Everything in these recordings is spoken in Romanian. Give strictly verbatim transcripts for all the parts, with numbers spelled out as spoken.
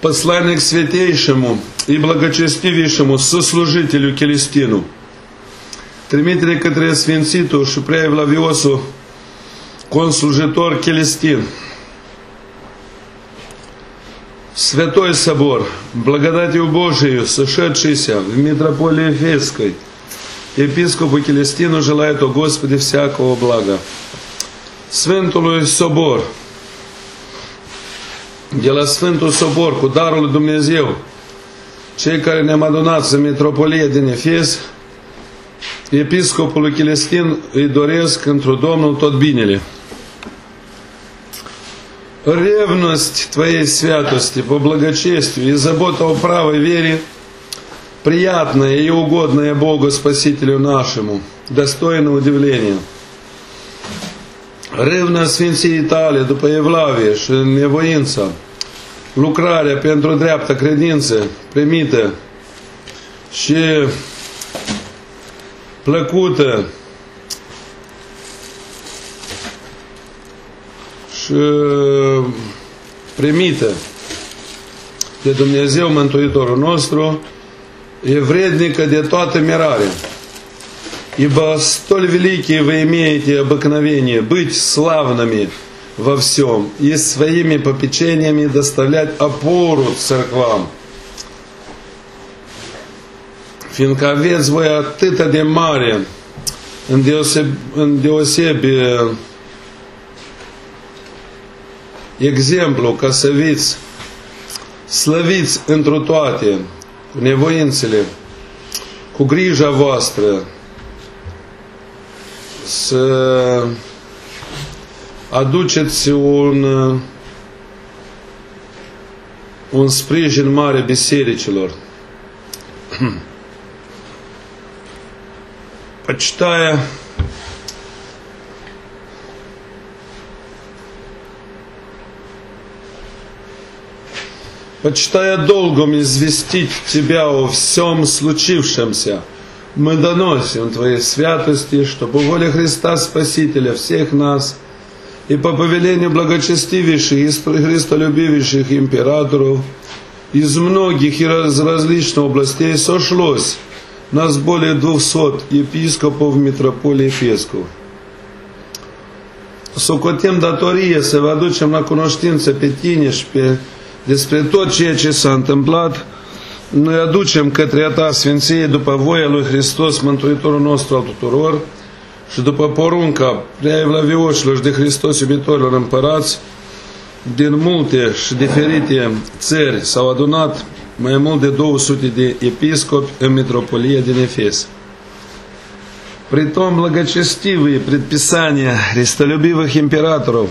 Послание к святейшему и благочестивейшему сослужителю Келестину. Trimitere către Sfințitul și prea evlaviosul consuljitor Келестин. Святой собор, благодатью Божией, сошедшийся в митрополии Ефесской, епископу Келестину желает, о Господи, всякого блага. Sfântului Sobor, de la Sfântul Sobor, cu darul lui Dumnezeu, cei care ne-am adunat în mitropolie din Efes, episcopului Celestin îi doresc într-o Domnul tot binele. Ревность Твоей святости по благочестию и забота о правой вере, приятная и угодная Богу Спасителю нашему, достойно удивления. Revna Sfinției Tale după evlavie și nevoința, lucrarea pentru dreapta credință primită și plăcută și primită de Dumnezeu Mântuitorul nostru, e vrednică de toată mirarea. Ибо столь великие вы имеете обыкновение быть славными во всем и своими попечениями доставлять опору церквам. Fiindcă aveți voi atât de mare îndeosebi exemplu ca să fiți slăviți întru toate, cu nevoințele, cu grija voastră, să aduceți un, un sprijin mare bisericilor. Почитая почитая долгом известить Тебя о всем случившемся, мы доносим Твоей святости, что по воле Христа Спасителя всех нас и по повелению благочестивейших и христолюбивейших императоров из многих и из различных областей сошлось нас более двухсот епископов митрополии Ефесcov. Socotim datorie să vă aducem la cunoștință pe tine și pe, despre tot ceea ce s-a întâmplat. Noi aducem către a Ta Sfinție după voia lui Hristos, Mântuitorul nostru al tuturor, și după porunca prea evlavioșilor și de Hristos iubitorilor împărați, din multe și diferite țări s-au adunat mai mult de două sute de episcopi în mitropolie din Efes. Притом благочестивые предписания христолюбивых императоров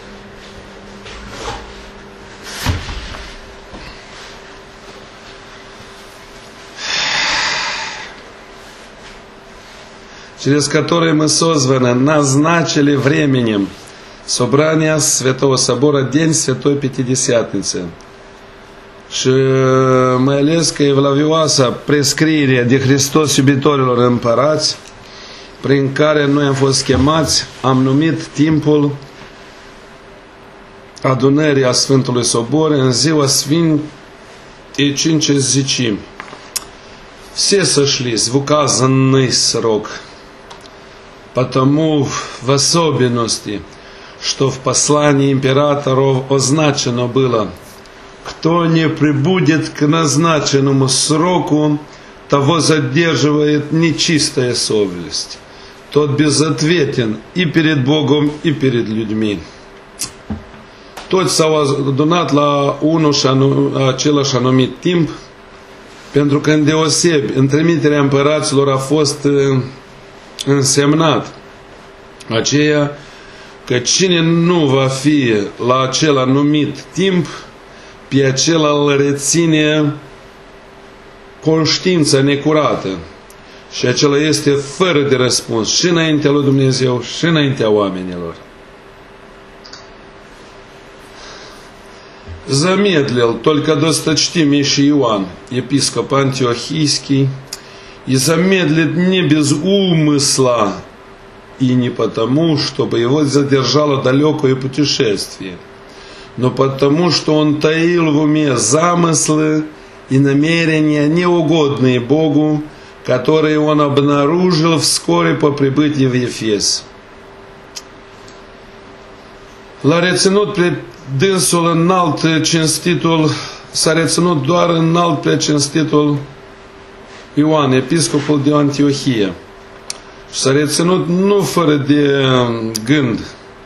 через которые мы созваны, назначили временем собрания Святого Собора День Святой Пятидесятницы. Și mai ales că evlavioasa prescrierea de Hristos iubitorilor împărați, prin care noi am fost chemați, am numit timpul adunării a Sfântului Sobor în ziua Sfintei Cincizecimi. Все сошлись в указанный срок, потому в особенности, что в послании императоров означено было: кто не прибудет к назначенному сроку, того задерживает нечистая совесть. Тот безответен и перед Богом, и перед людьми. Toți s-au adunat la unul și același anumit timp, pentru că îndeosebi în trimiterea împăraților a fost însemnat aceea că cine nu va fi la acel anumit timp, pe acela îl reține conștiința necurată și acela este fără de răspuns și înaintea lui Dumnezeu și înaintea oamenilor. Замедлил только досточтимейший Иоанн, епископ Антиохийский, и замедлит не без умысла, и не потому, чтобы его задержало далекое путешествие, но потому что он таил в уме замыслы и намерения, неугодные Богу, которые он обнаружил вскоре по прибытии в Ефес. L-a reținut pe dânsul înalt cinstitul, s-a reținut doar înalt pe cinstitul Ioan, episcopul de Antiohia. Și s-a reținut nu fără de gând.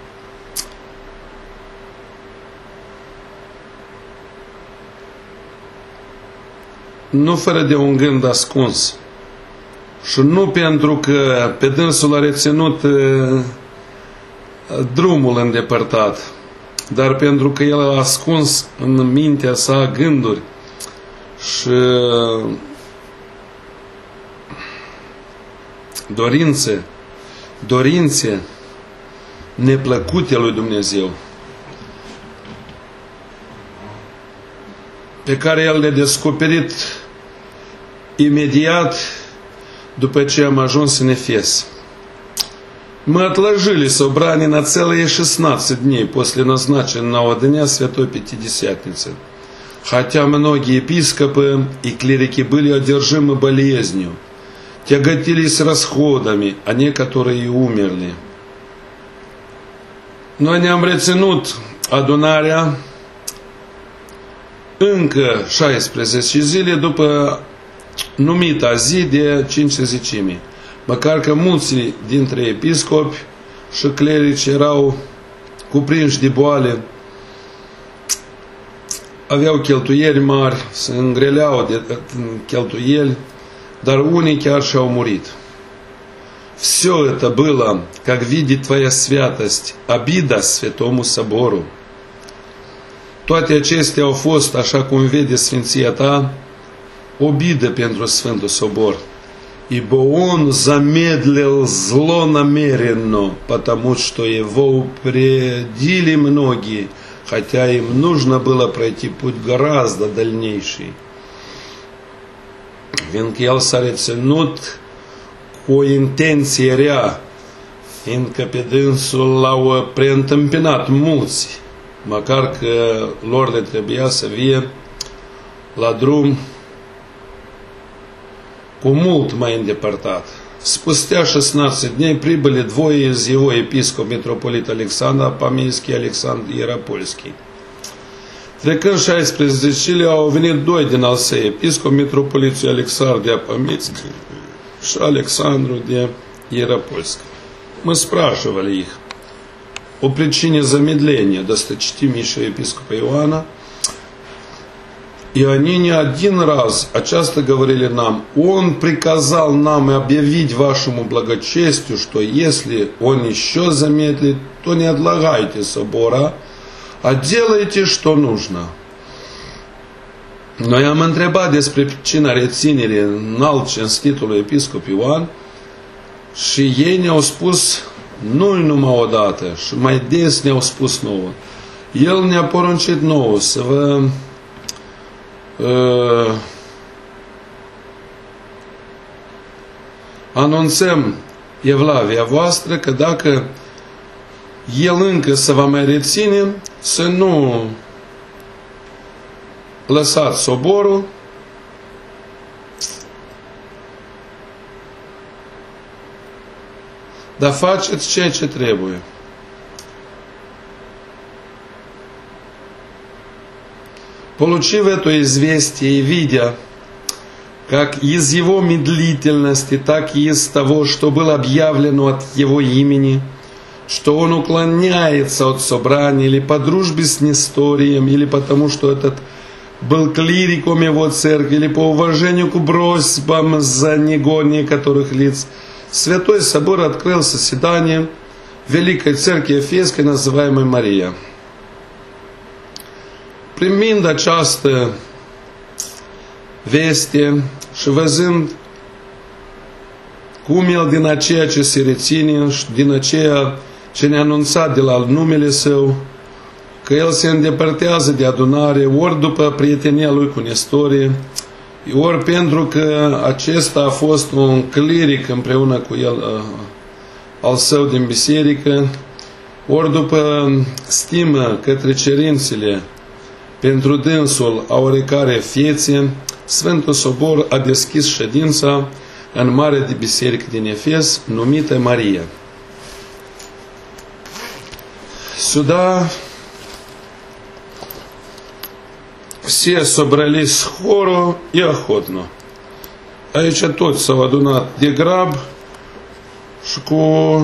Nu fără de un gând ascuns. Și nu pentru că pe dânsul a reținut drumul îndepărtat, dar pentru că el a ascuns în mintea sa gânduri și dorințe, dorințe neplăcute lui Dumnezeu, pe care el le-a descoperit imediat după ce am ajuns în Ефес. Мы отложили собрание на целые шестнадцать дней после назначенного дня Святой Пятидесятницы, хотя многие епископы и клирики были одержимы болезнью, тяготились расходами, а некоторые и умерли. Noi ne-am reținut adunarea încă șaisprezece zile după numita zi de cincizecime, măcar că mulți dintre episcopi și clerici erau cuprinși de boale, aveau cheltuieli mari, se îngreleau de cheltuieli, dar unii chiar și-au murit. Все это было, как видит твоя святость, обида Святому Собору. Toate acestea au fost, așa cum vede Sfinția ta, обида pentru Sfântul Собор. Ибо он замедлил зло намеренно, потому что его упредили многие, хотя им нужно было prойти pуть гораздо дальнейший. Fiindcă el s-a reținut cu o intenție rea, fiindcă pe dânsul l-au preîntâmpinat mulți, măcar că lor le trebuia să vie la drum cu mult mai îndepărtat. Спустя шестнадцать дней прибыли двое из его епископ, митрополит Александр Апамейский и Александр Иеропольский. Trecând șaisprezece zile, au venit doi din al săi episcopi, mitropolitul Alexandru de Апамейск și Alexandru de Иеропольск. Мы спрашивали их о причине замедления досточтимейшего епископа Иоанна, и они не один раз, а часто говорили нам: он приказал нам объявить вашему благочестию, что если он еще замедлит, то не отлагайте собора, а делайте, что нужно. Noi am întrebat despre pricina reținerii înalt cinstitului episcop Ioan și ei ne-au spus nu numai odată, și mai des ne-au spus nouă. El ne-a poruncit nouă să vă uh, anunțăm evlavia voastră că dacă el încă să vă mai reține, să nu lăsați soborul, dar faceți ceea ce trebuie. Получив это известие и видя, как из его медлительности, так и из того, что было объявлено от его имени, что он уклоняется от собрания или по дружбе с Несторием, или потому что этот был клириком его церкви, или по уважению к просьбам за него некоторых лиц, Святой Собор открыл заседание Великой Церкви Ефесской, называемой Мария. Primind această veste și văzând cum el din aceea ce se reține și din aceea ce ne-a anunțat de la numele Său, că el se îndepărtează de adunare, ori după prietenia lui cu Nestorie, ori pentru că acesta a fost un cliric împreună cu el al său din biserică, Ori după stimă către cerințele pentru dânsul a oricare vieții, Sfântul Sobor a deschis ședința în Marea de Biserică din Efes, numită Maria. Сюда все собрались хору и охотно. Aici toți s-au adunat de grab și cu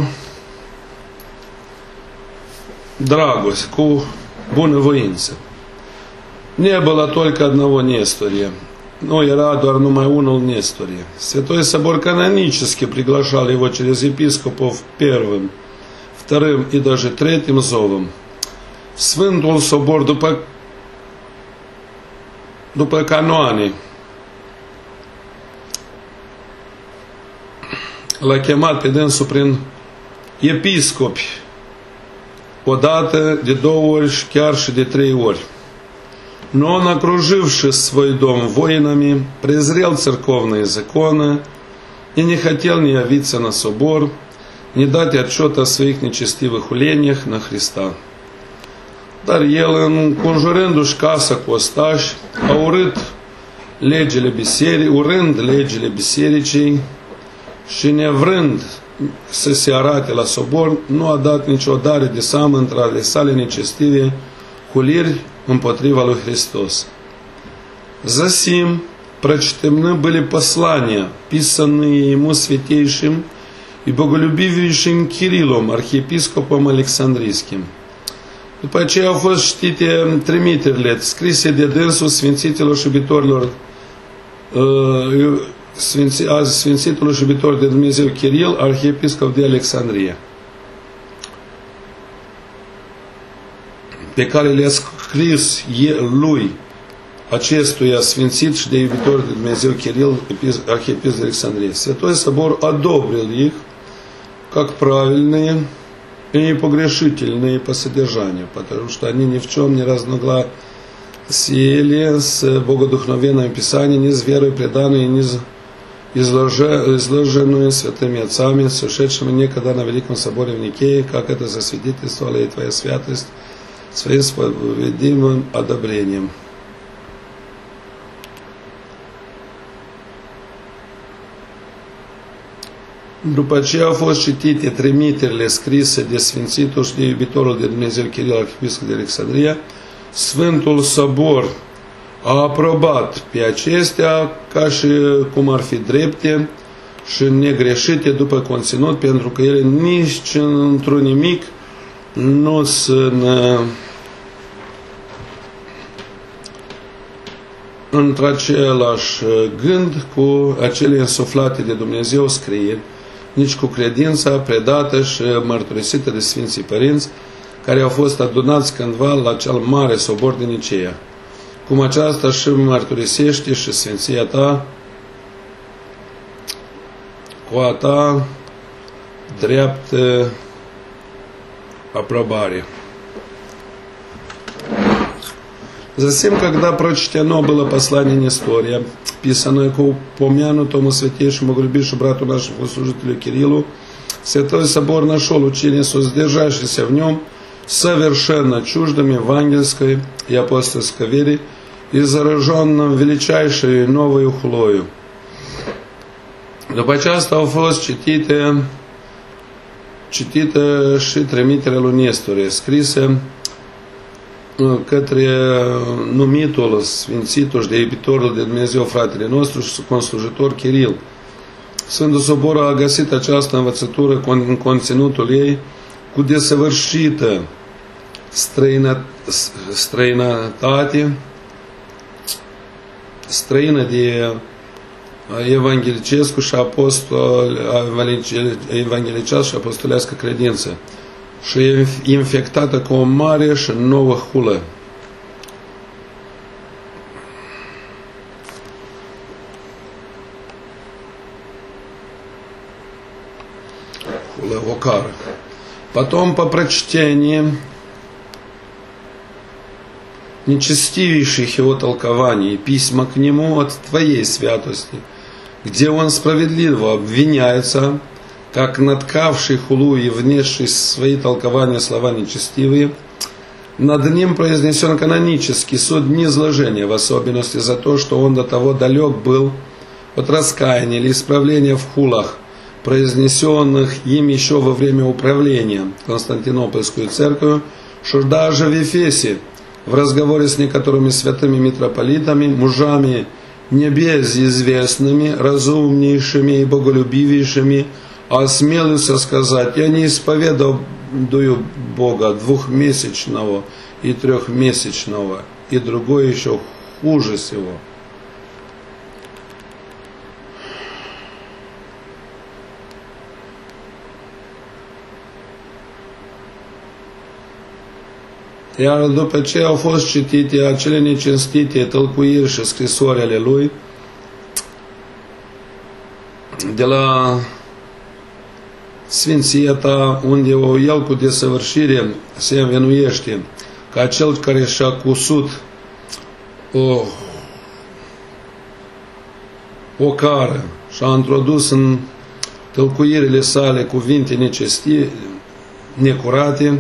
dragoste, cu bunăvoință. Не было только одного Нестория. Но era doar numai unul Нестоrie. Святой Собор канонически приглашал его через епископов первым, вторым и даже третьим зовом. Sfântul Sobor, după, după canoane, l-a chemat pe dânsul prin episcopi, odată, de două ori și chiar și de trei ori. Но он, окруживший свой дом воинами, презрел церковные законы и не хотел ни явиться на собор, ни дать отчет о своих nechestivых uleniях на Христа. Dar el, înconjurându-și casa cu ostași, a urât legile bisericii, urând legile bisericii și nevrând să se arate la sobor, nu a dat nicio dare de seamă între ale sale nechestive huliri împotriva lui Христос. Засим прочтены были послания, писанные ему святейшим и боголюбивейшим Кириллом, архиепископом Alexandrijskim. După aceea au fost știte trimiterile scrise de dânsul sfințitelor și iubitorilor azi sfințitul și iubitor de Dumnezeu Kiril, arhiepiscop de Alexandria, pe care le-a scris lui, acestuia sfințit și de iubitor de Dumnezeu Kiril, arhiepiscop de Alexandria. Святой Собор одобрил их как правильные и непогрешительные по содержанию, потому что они ни в чем не разногласили с богодухновенным Писанием, ни с верой преданной, ни с изложенную святыми отцами, сошедшими некогда на Великом Соборе в Никее, как это засвидетельствовала и Твоя святость своим справедливым одобрением. După ce au fost citite trimiterile scrise de Sfințitul și de iubitorul de Dumnezeu Kiril, arhiepiscop de Alexandria, Sfântul Sobor a aprobat pe acestea ca și cum ar fi drepte și negreșite după conținut, pentru că ele nici într-un nimic nu sunt într-același gând cu acele însuflate de Dumnezeu scrieri, nici cu credința predată și mărturisită de Sfinții Părinți, care au fost adunați cândva la cel mare sobor din Niceea. Cum aceasta și mărturisește și Sfinția ta cu a ta dreaptă aprobare. Затем, когда прочтено было послание Нестория, писанное к упомянутому святейшему глубейшему брату нашему служителю Кириллу, Святой Собор нашел учение, содержащееся в нем, совершенно чуждым евангельской и апостольской вере и зараженным величайшей новой хулою. După aceasta au fost citite, citite și trimiterea lui Nestore, scrise către numitul, sfințitul și de iubitorul de Dumnezeu fratele nostru și conslujitor Kiril. Sfântul Sobor a găsit această învățătură în conținutul ei cu desăvârșită străină, străinătate, străină de evanghelicescu și apostol, evanghelicească și apostolească credință și e infectată cu o mare și nouă hulă. Hulă ocară. Потом по прочтении нечестивейших его толкований, письма к нему от Твоей святости, где он справедливо обвиняется, как наткавший хулу и внесший свои толкования слова нечестивые, над ним произнесен канонический суд низложения, в особенности за то, что он до того далек был от раскаяния или исправления в хулах, произнесенных им еще во время управления Константинопольскую церковью, что даже в Ефесе, в разговоре с некоторыми святыми митрополитами, мужами небезызвестными, разумнейшими и боголюбивейшими, осмелился сказать: «Я не исповедую Бога двухмесячного и трехмесячного, и другое еще хуже всего». Iar după ce au fost citite acele necinstite tălcuiri și scrisori ale lui, de la Sfinția ta, unde el cu desăvârșire se învinuiește ca cel care și-a cusut o, o cară și a introdus în tălcuirile sale cuvinte necestii, necurate,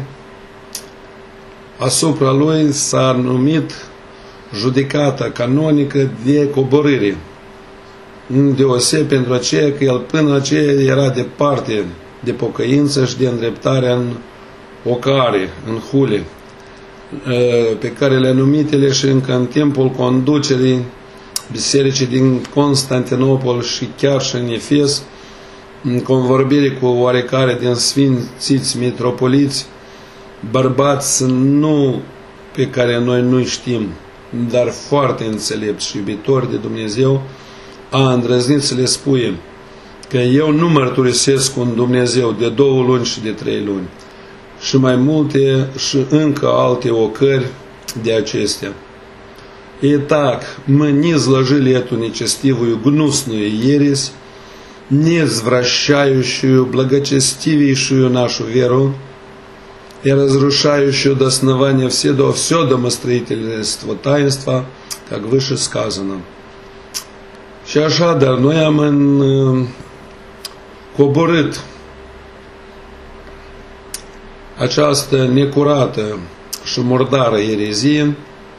asupra lui s-a numit judecata canonică de coborâre, îndeoseb pentru aceea că el până aceea era departe de pocăință și de îndreptarea în ocare, în hule, pe care le-a numit ele și încă în timpul conducerii bisericii din Constantinopol și chiar și în Efes, în convorbire cu oarecare din sfințiți mitropoliți, bărbați nu pe care noi nu știm, dar foarte înțelepți și iubitori de Dumnezeu, a îndrăznit să le spune că eu nu mărturisesc un Dumnezeu de două luni și de trei luni, și mai multe și încă alte ocări de acestea. Итак, мы не изложили эту нечестивую, гнусную ересь, не извращающую, благочестивейшую нашу веру и разрушающую до основания все, до, все домостроительство таинства, как выше сказано. Și așadar, noi am în, coborât această necurată și murdară erezie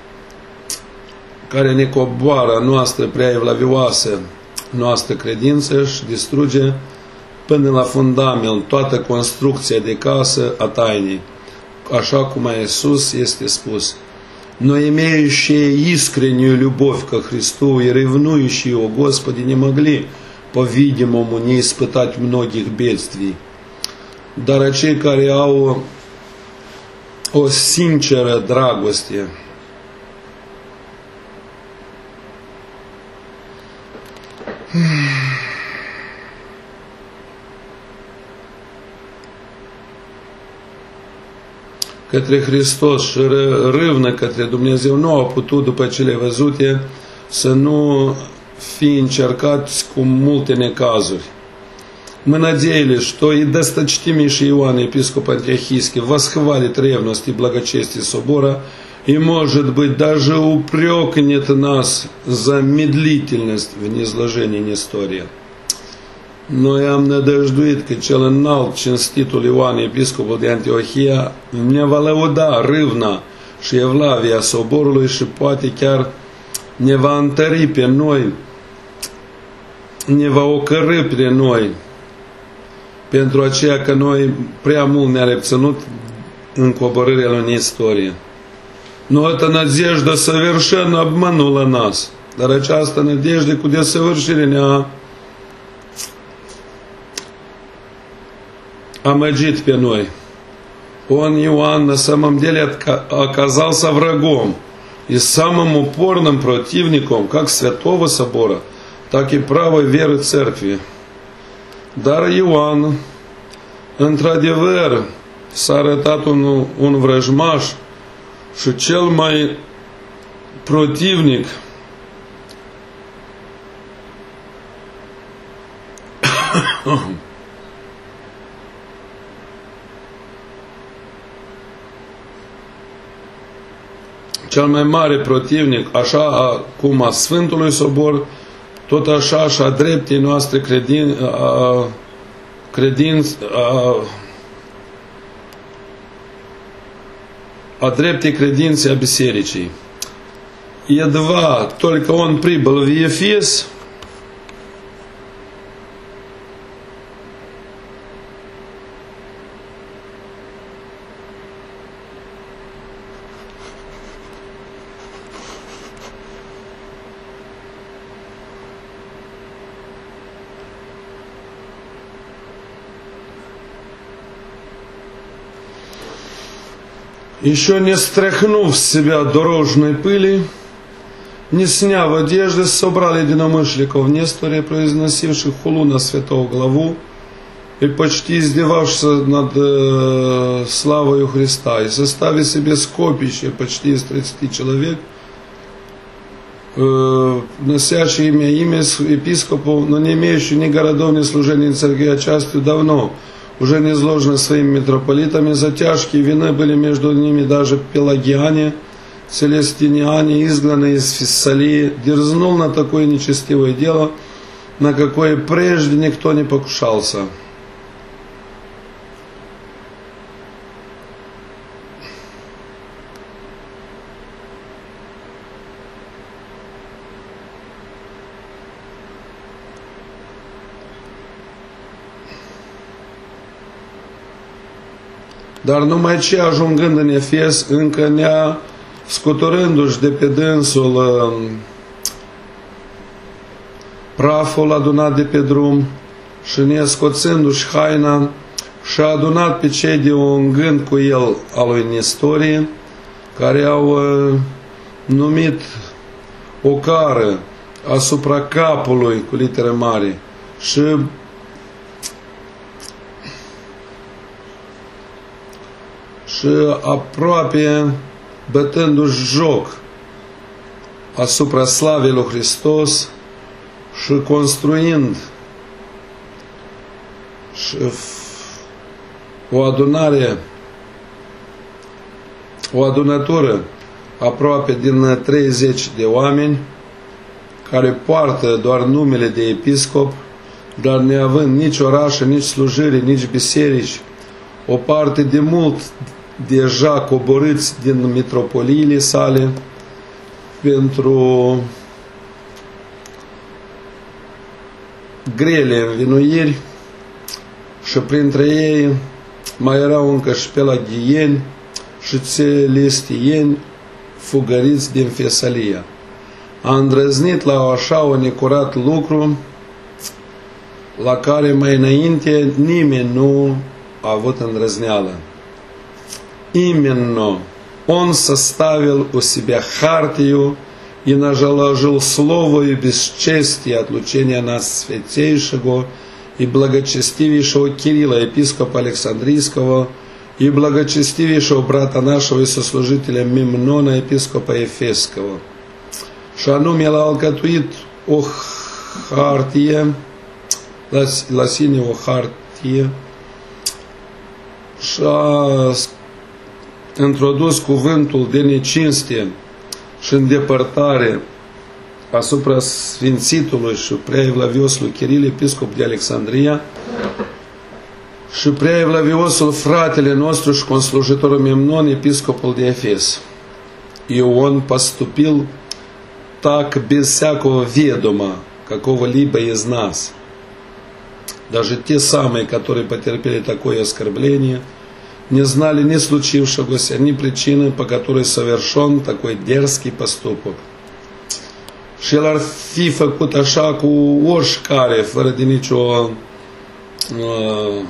care ne coboară noastră prea evlavioasă noastră credință și distruge până la fundament toată construcția de casă a tainei, așa cum a Iisus este spus. Но имеющие искреннюю любовь ко Христу и ревнующие о Господе не могли, по-видимому, не испытать многих бедствий. Dar acei care au o sinceră dragoste către Hristos și râvnă către Dumnezeu nu au putut, după cele văzute, să nu fi încercați cu multe necazuri. Мы надеялись, что и досточтимейший Иоанн, епископ Антиохийский, восхвалит ревность и благочестие собора и, может быть, даже упрекнет нас за медлительность в неизложении Нестория. Noi am nădăjduit că cel înalt, cinstitul Ioan, episcopul de Antiohia, ne va lăuda râvna și evlavia soborului și poate chiar ne va întări pe noi, ne va ocărî pe noi, pentru aceea că noi prea mult ne-a reținut în coborârea lui Nestorie. Но эта надежда совершенно обманула нас. Dar această nădejde cu desăvârșire ne-a амаджит pe noi. Он, Иоанн, на самом деле оказался врагом и самым упорным противником как Святого Собора, так и правой веры Церкви. Dar Ioan, într-adevăr, s-a arătat un, un vrăjmaș și cel mai protivnic cel mai mare protivnic, așa cum a Sfântului Sobor, tot așa și a dreptei noastre credin, a credinț, a, a dreptei credințe a bisericii. Едва только он прибыл в Ефес, еще не стряхнув с себя дорожной пыли, не сняв одежды, собрал единомышленников в Несторе, произносивших хулу на святого главу и почти издевавшихся над э, славою Христа, и составив себе скопище почти из тридцати человек, э, носящих имя, имя епископов, но не имеющих ни городов, ни служения, ни церкви, а частью давно, уже не изложены своими митрополитами, за тяжкие вины были между ними даже пелагиане, Целестиниане, изгнанные из Фессалии, дерзнул на такое нечестивое дело, на какое прежде никто не покушался. Dar numai ce ajungând în Efes, încă nea scuturându-și de pe dânsul uh, praful adunat de pe drum și nescoțându-și haina, și-a adunat pe cei de un gând cu el al lui Nestorie, care au uh, numit o cară asupra capului cu litere mari și și aproape bătându-și joc asupra slavei lui Hristos și construind și o adunare, o adunătură aproape din treizeci de oameni care poartă doar numele de episcop, dar neavând nici orașe, nici slujire, nici biserici, o parte de mult deja coborâți din mitropoliile sale pentru grele învinuiri, și printre ei mai erau încă și pelagieni și celestieni fugăriți din Fesalia. A îndrăznit la așa un necurat lucru la care mai înainte nimeni nu a avut îndrăzneală. Именно он составил у себя хартию и наложил слово и бесчестие отлучения нас святейшего и благочестивейшего Кирилла, епископа Александрийского, и благочестивейшего брата нашего и сослужителя Мемнона, епископа Ефесского. Și anume l-a alcătuit o hartie, la sine o hartie, și a introdus cuvântul de necinste și îndepărtare asupra sfințitului și preaevlaviosului Chiril, episcop de Alexandria, și preaevlaviosul fratele nostru și conslujitorul Memnon, episcopul de Efes. И он поступил так без всякого ведома какого-либо из нас. Даже те самые, которые потерпели такое оскорбление, не знали ни случившегося, ни причины, по которой совершен такой дерзкий поступок. Și el ar fi făcut așa cu oricare, fără de nicio uh,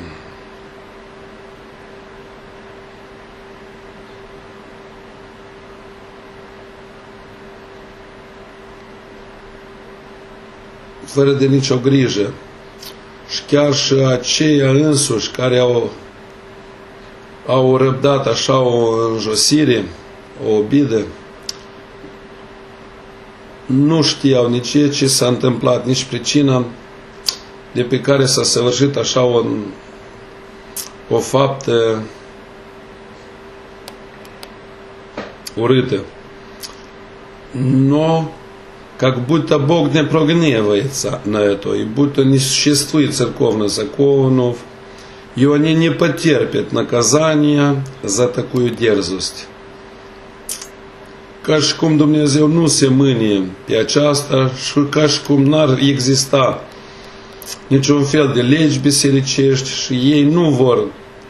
fără de nicio grijă. Și chiar și aceia însuși care au au răbdat așa o înjosire, o obidă, nu știau nici ce, ce s-a întâmplat, nici pricina de pe care s-a săvârșit așa o, o faptă урыто. Но как будто Бог не прогневается на это, и будто не существует церковных законов, и они не потерпят наказания за такую дерзость. Ca și cum Dumnezeu nu se mânie pe aceasta și ca și cum n-ar exista niciun fel de legi bisericești și ei nu vor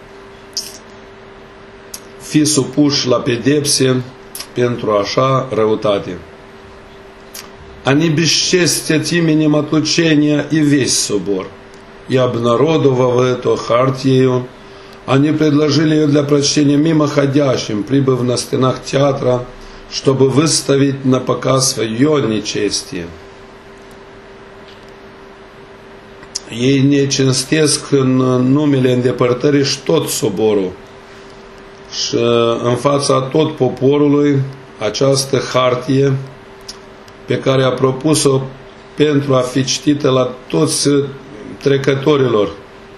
fi supuși la pedepse pentru așa răutate. Они бесчестят именем отлучения и весь собор, и обнародовав эту хартию, они предложили ее для прочтения мимоходящим, прибыв на стенах театра, чтобы выставить на показ свое нечестие. Ei necinstesc în numele îndepărtării și tot soborul și în fața tot poporului această hartie pe care a propus-o pentru a fi citită la toți trecătorilor.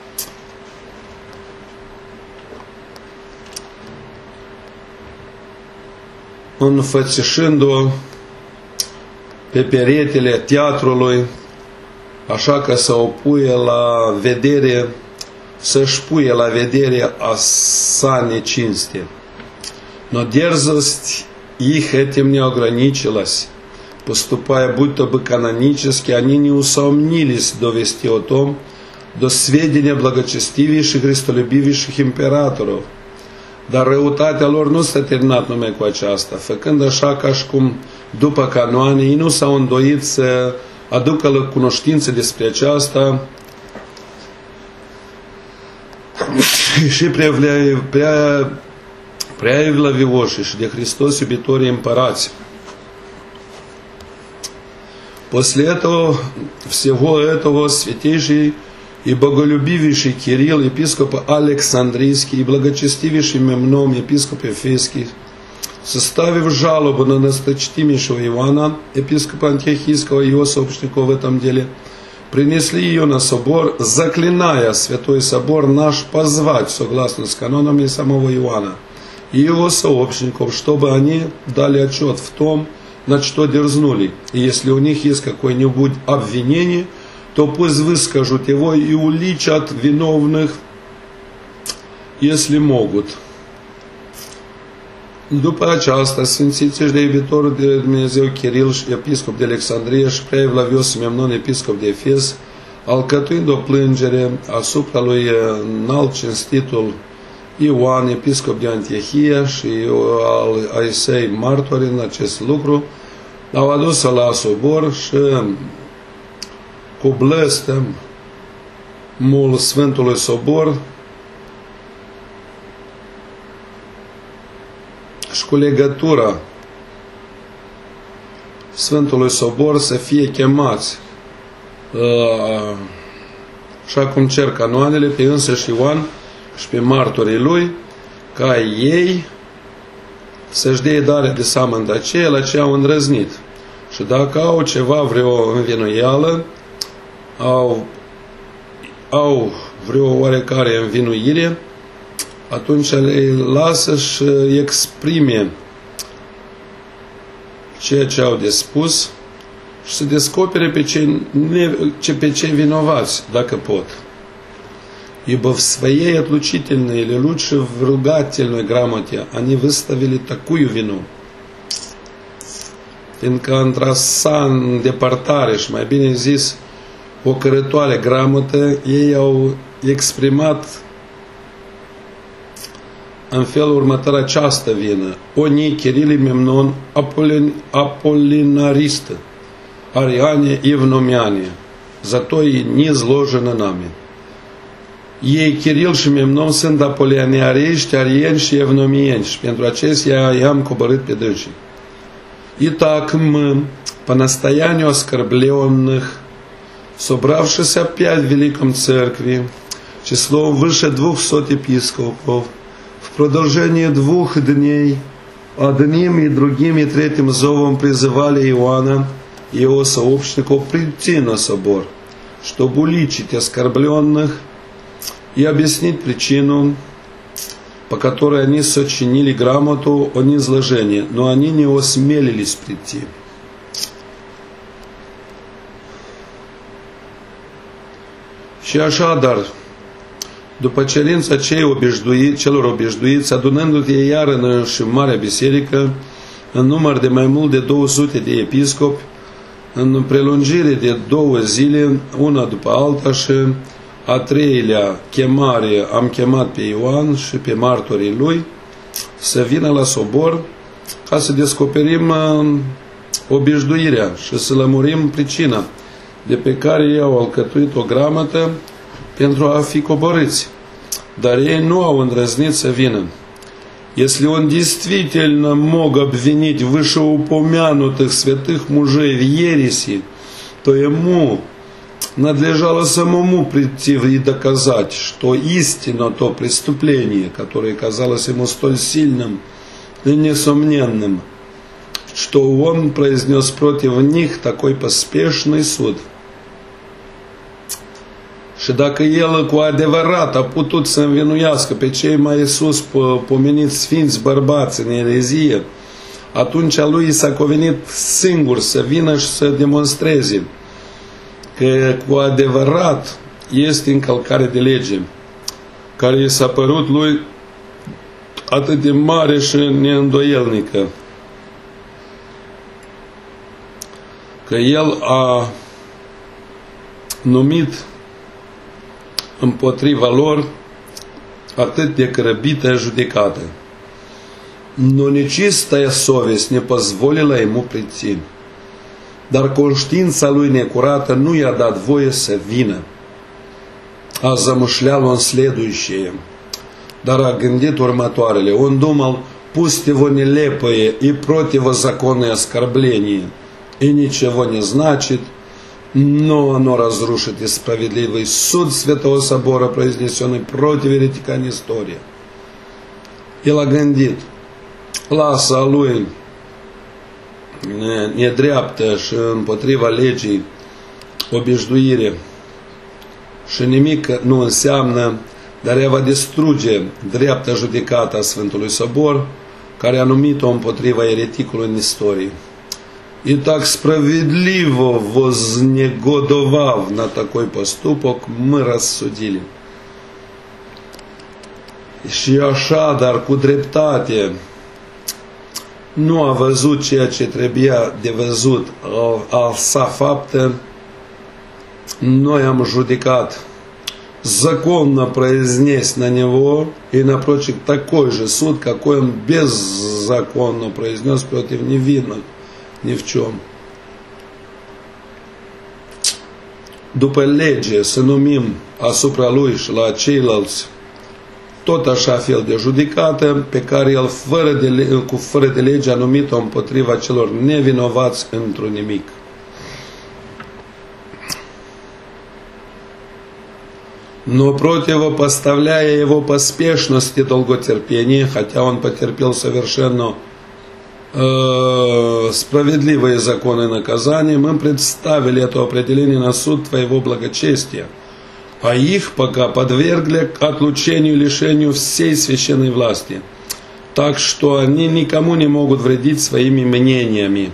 Înfățișând-o pe peretele teatrului, așa că să o puie la vedere, să-și puie la vedere a sa necinste. Но дерзость их этим не ограничилась. Поступая будто бы канонически, они не усомнились довести о том до сведения благочестивейших, христолюбивейших императоров. Dar răutatea lor nu s-a terminat numai cu aceasta, făcând așa ca și cum după canoane ei nu s-au îndoit să aducă la cunoștință despre aceasta și prea, prea, prea evlavioși și de Hristos iubitorii împărați. После этого, всего этого святейший и боголюбивейший Кирилл, епископ Александрийский, и благочестивейший Мемном, епископ Ефесский, составив жалобу на досточтимейшего Ивана, епископа Антиохийского и его сообщников в этом деле, принесли ее на собор, заклиная Святой Собор наш позвать, согласно с канонами самого Иоанна, и его сообщников, чтобы они дали отчет в том, на что дерзнули. И если у них есть какое-нибудь обвинение, то пусть выскажут его и уличат виновных, если могут. După aceasta, sfințiții și de iubitorul de Dumnezeu Chiril și episcop de Alexandria și prea evlavios Memnon, episcop de Efes, alcătuind o plângere asupra lui înalt cinstitul Ioan, episcop de Antiohia și al ai săi martori în acest lucru, au adus-o la sobor și cu blestem mul Sfântului Sobor și cu legătura Sfântului Sobor să fie chemați așa cum cer canoanele pe însăși Ioan și pe martorii lui, ca ei să-și dea dare de seamă de aceea la ce au îndrăznit. Și dacă au ceva, vreo învinuială, au, au vreo oarecare învinuire, atunci le lasă și exprime ceea ce au de spus și să descopere pe cei, pe cei vinovați, dacă pot. Ибо в своей отлучительной или лучше в ругательной грамоте они выставили такую вину. Fiindcă într-a sa îndepărtare și mai bine zis o cărătoare gramotă, ei au exprimat în felul următor această vină. Oni Chirili Memnon Apolin, Apolinaristă, Ariane Evnomiane, зато и не изложено нами. Ei, Chiril și Memnon, sunt apolianiarești, arieni și evnomieni și pentru acestea i-am coborât pe dânsii. Итак, мы, по настоянию оскорбленных, собравшись опять в Великом Церкви, числом выше двухсот епископов, в продолжение двух дней, одним и другим и третьим зовом призывали Иоанна и его сообщников прийти на собор, чтобы уличить оскорбленных и объяснить причину, по которой они сочинили грамоту о низложении, но они не осмелились прийти. Și așadar, După cerința cei obișnuiți, celor obișnuiți, adunându-te iar în și Marea Biserică, în număr de mai mult de două sute de episcopi, în prelungire de două zile, una după alta, și a treilea chemare am chemat pe Ioan și pe martorii lui să vină la sobor ca să descoperim obișnuirea și să lămurim pricina de pe care ei au alcătuit o gramătă pentru a fi coborâți. Dar ei nu au îndrăznit să vină. Если он действительно мог обвинить вышеупомянутых святых мужей в ереси, то ему надлежало самому прийти и доказать, что истинно то преступление, которое казалось ему столь сильным и несомненным, что он произнес против них такой поспешный суд. Și dacă el cu adevărat a putut să învinuiască pe cei mai sus pomeniți sfinți bărbați în erezie, atunci lui s-a cuvenit singur să vină și să demonstreze că cu adevărat este încălcare de lege, care i s-a părut lui atât de mare și neîndoielnică, că el a numit împotriva lor atât de grăbită judecată. Но нечистая совесть не позволила ему прийти. Dar conștiința lui necurată nu i-a dat voie să vină. А замышлял он следующее. Dar a gândit următoarele. Он думал, пусть его нелепое и противозаконное оскорбление и ничего не значит, но оно разрушит и справедливый суд Святого Собора, произнесенный против еретика Нестоria. El a gândit, lasă a lui nedreaptă și împotriva legii obișnuire și nimic nu înseamnă, dar ea va distruge dreapta judecată a Sfântului Sobor, care a numit-o împotriva еретикului Нестоrii. И так справедливо вознегодовав на такой поступок, мы рассудили. Și așa, dar cu dreptate, nu a văzut ceea ce trebuia de văzut, a sa faptă, noi am judecat, законно произнес на него и напрочь такой же суд, какой он беззаконно произнес против невинных ни в чем. După lege să numim asupra lui și la ceilalți tot așa fel de judecată pe care el fără de, cu fără de lege a numit-o împotriva celor nevinovați într-un nimic. Но противопоставляя его поспешности долготерпения, хотя он потерпел совершенно э, справедливые законы наказания, мы представили это определение на суд твоего благочестия, а их пока подвергли к отлучению и лишению всей священной власти, так что они никому не могут вредить своими мнениями.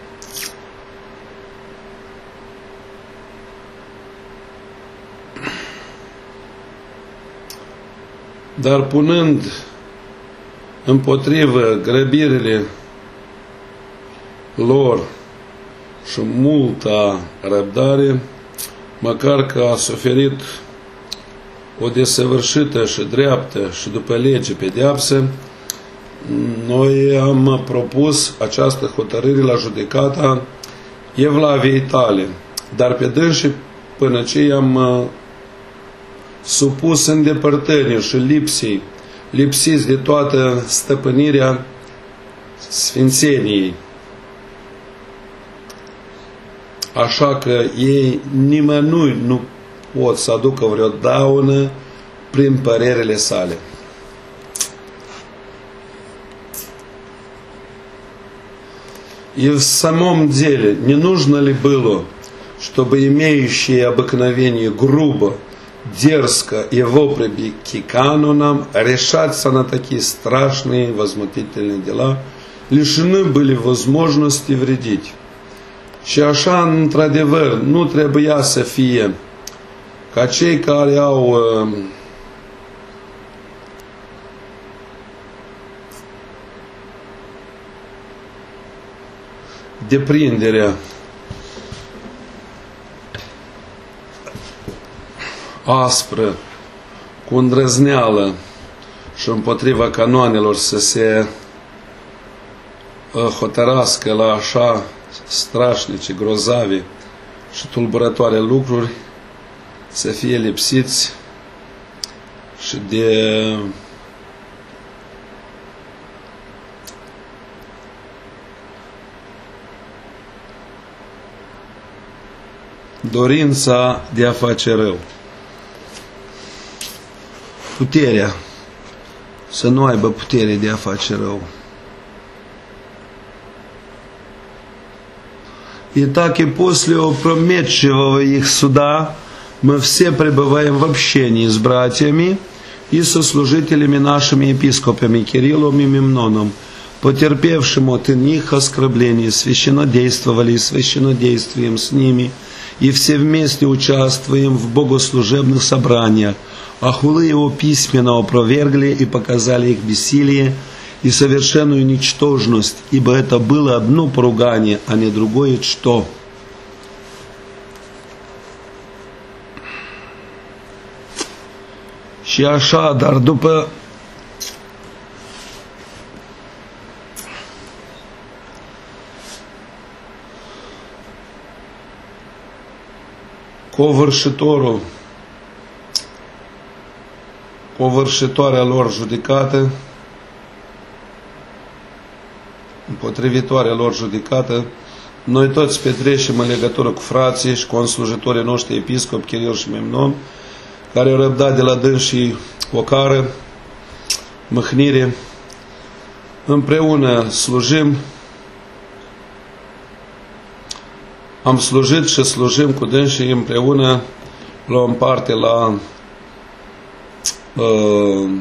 Dar punând împotrivă grăbirile lor și multa răbdare, măcar că a suferit o desăvârșită și dreaptă și după lege pedeapsă, noi am propus această hotărâre la judecata Evlaviei tale, dar pe dânsii până ce i-am supus îndepărtării și lipsii, lipsiți de toată stăpânirea sfințeniei. Așa că ei nimănui nu pot să aducă vreo daună prin părerile sale. И в самом деле не нужно ли было, чтобы имеющие обыкновение грубо, дерзко и вопреки канонам решаться на такие страшные возмутительные дела, лишены были возможности вредить. Și așa, într-adevăr, nu trebuia să fie ca cei care au deprinderea aspră, cu îndrăzneală și împotriva canoanelor să se hotărască la așa strașnice, grozave și tulburătoare lucruri, să fie lipsiți și de dorința de a face rău. Puterea, să nu aibă putere de a face rău. Итак, и после опрометчивого их суда мы все пребываем в общении с братьями и со служителями нашими епископами Кириллом и Мемноном, потерпевшим от них оскорбление, священнодействовали и священнодействуем с ними, и все вместе участвуем в богослужебных собраниях, а хулы его письменно опровергли и показали их бессилие и совершенную ничтожность, ибо это было одно поругание, а не другое что. Și așa, dar după covârșitorul, covârșitoarea lor judecată, împotrivitoarea lor judecată, noi toți petrecem în legătură cu frații și conslujitorii noștri episcop Chiril și Memnon, care au răbdat de la dânsii ocară, mâhnire, împreună slujim, am slujit și slujim cu dânsii împreună, luăm parte la uh,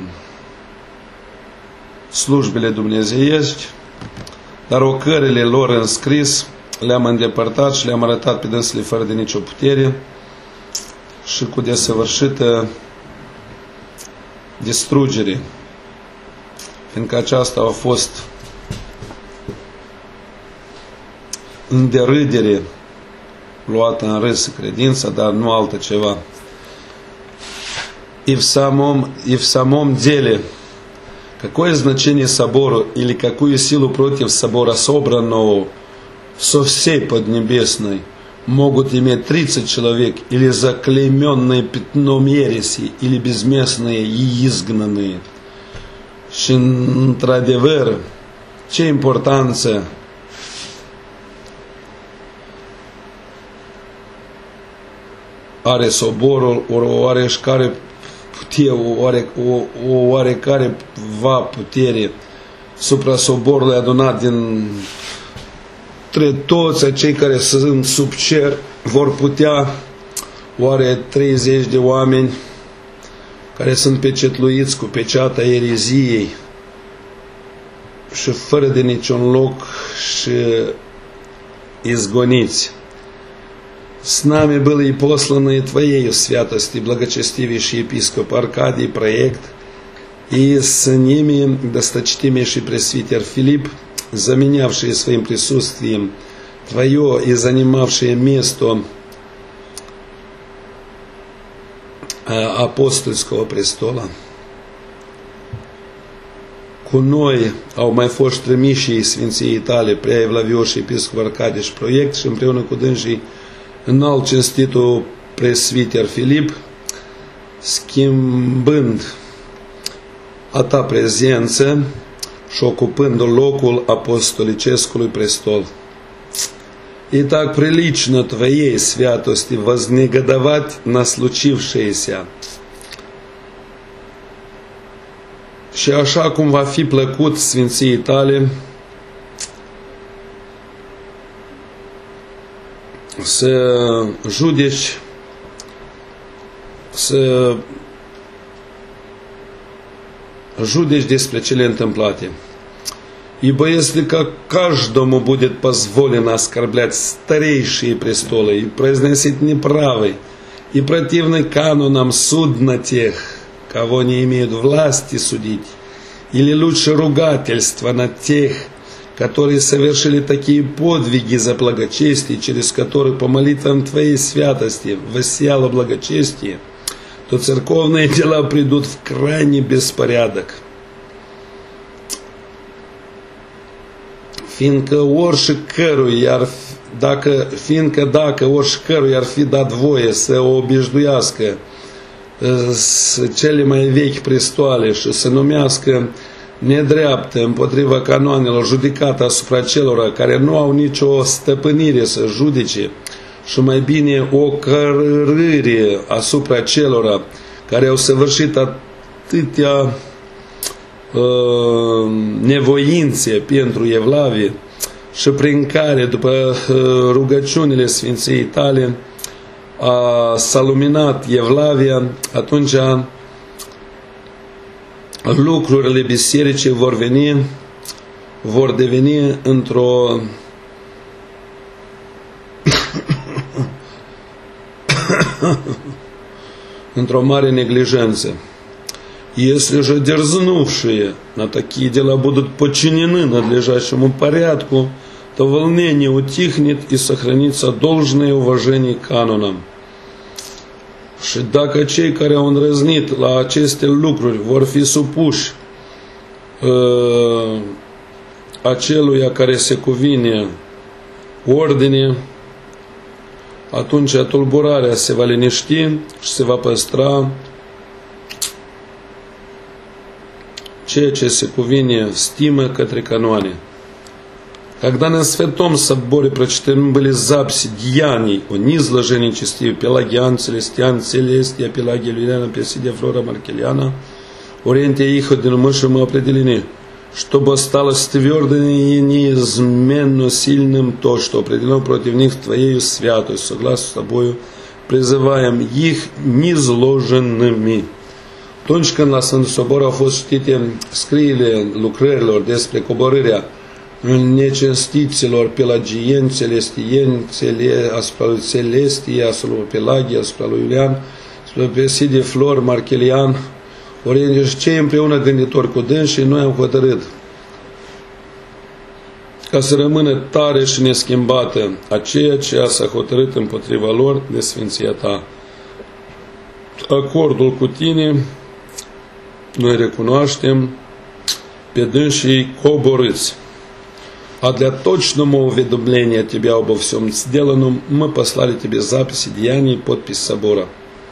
slujbele dumnezeiești, dar ocările lor în scris le-am îndepărtat și le-am arătat pe dânsele fără de nicio putere și cu desăvârșită distrugere, fiindcă aceasta a fost în derâdere luată în râs credința, dar nu altă ceva. И в самом, и в самом деле, какое значение собору или какую силу против собора собранного со всей Поднебесной могут иметь тридцать человек или заклейменные пятном ереси, или безместные и изгнанные? Și într-adevăr, ce importanță are soborul, o oarecare putere, o, oare, o, o oarecare va putere supra soborului adunat din între toți acei care sunt sub cer, vor putea oare treizeci de oameni care sunt pecetluiți cu peceata ereziei și fără de niciun loc și изгониți. С нами был и посланный Твоею святости, благочестивейший епископ Аркадий проект, и с ними досточтимейший пресвитер Филипп, заменявшие своим присутствием Твое и занимавшие место apostolskого престола. Cu noi au mai fost trimiși Sfinții Itale, prea evlavioși episcop Arcadiș proiect și împreună cu dânsii înalt cinstitul presviter Filip, schimbând a ta prezență și ocupând locul apostolicescului престол. Итак, прилично Твоей святости вознегодовать на случившееся. Și așa cum va fi plăcut Sfinției Tale să judeci, să judeci despre cele întâmplate. Ибо если как каждому будет позволено оскорблять старейшие престолы и произносить неправый и противный канонам суд на тех, кого не имеют власти судить, или лучше ругательство на тех, которые совершили такие подвиги за благочестие, через которые по молитвам Твоей святости воссияло благочестие, то церковные дела придут в крайний беспорядок. Fiindcă oricărui ar dacă, fiindcă dacă oricărui ar fi dat voie să o obișnuiască cele mai vechi prestoale și să numească nedreaptă împotriva canoanelor judecată asupra celor care nu au nicio stăpânire să judece și mai bine o cărâre asupra celor care au săvârșit atâtea uh, nevoințe pentru evlavie și prin care, după rugăciunile Sfinției tale, a, s-a luminat evlavia, atunci lucrurile bisericii vor veni, vor deveni într-o într-o mare неглиженță. Если же дерзнувшие на такие дела будут подчинены надлежащему порядку, то волнение утихнет и сохранится должное уважение к канонам. Și dacă cei care au îndrăznit la aceste lucruri vor fi supuși uh, aceluia care se cuvine ordine, atunci tulburarea se va liniști și se va păstra ceea ce se cuvine stimă către canoane. Когда на Святом Соборе прочтены были записи деяний о низложенничестве Пелагиан, Целестиан, Целестия, Пелагия, Люлиана, Персидия, Флора, Маркелиана, Орентия и Иходина, мы определены, чтобы осталось твердым и неизменно сильным то, что определено против них Твоею святостью, согласно с Тобою, призываем их nizlojenными. Atunci când la Sfântul Sobor au fost citite scriile lucrărilor despre coborârea necinstiților pelagieni, celestieni, cele, asupra lui Celestie, asupra lui Pelagia, asupra lui Iulian, asupra lui Persidie, Flor, Marchelian, ori și cei împreună gânditori cu dânsii, noi am hotărât ca să rămână tare și neschimbată aceea ce s-a hotărât împotriva lor de Sfinția Ta. Acordul cu Tine noi recunoaștem pe dânsii coborâți. А для точного уведомления Тебя обо всем сделанном мы послали Тебе записи деяний и подпись собора.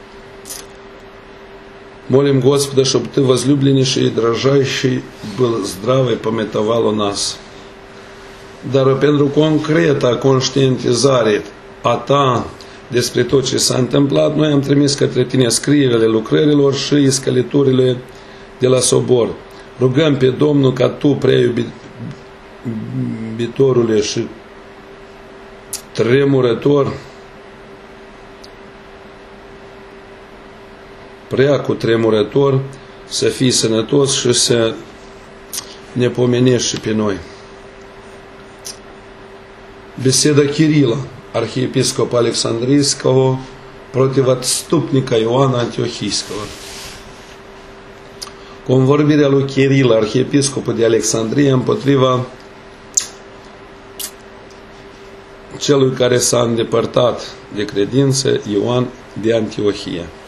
Молим Господа, чтобы Ты, возлюбленнейший и дрожащий, был здравый, пометовал о нас. Dar pentru concreta conștientizare a Ta despre tot ce s-a întâmplat, noi am trimis către Tine scrierile lucrărilor și iscăliturile de la sobor. Rugăm pe Domnul ca Tu, prea iubitorule și tremurător, prea cu tremurător, să fii sănătos și să ne pomenești și pe noi. Беседа Кирилла, архиепископа Александрийского, против отступника Иоанна Антиохийского. Convorbirea lui Chiril, arhiepiscopul de Alexandria, împotriva celui care s-a îndepărtat de credință, Ioan de Antiohia.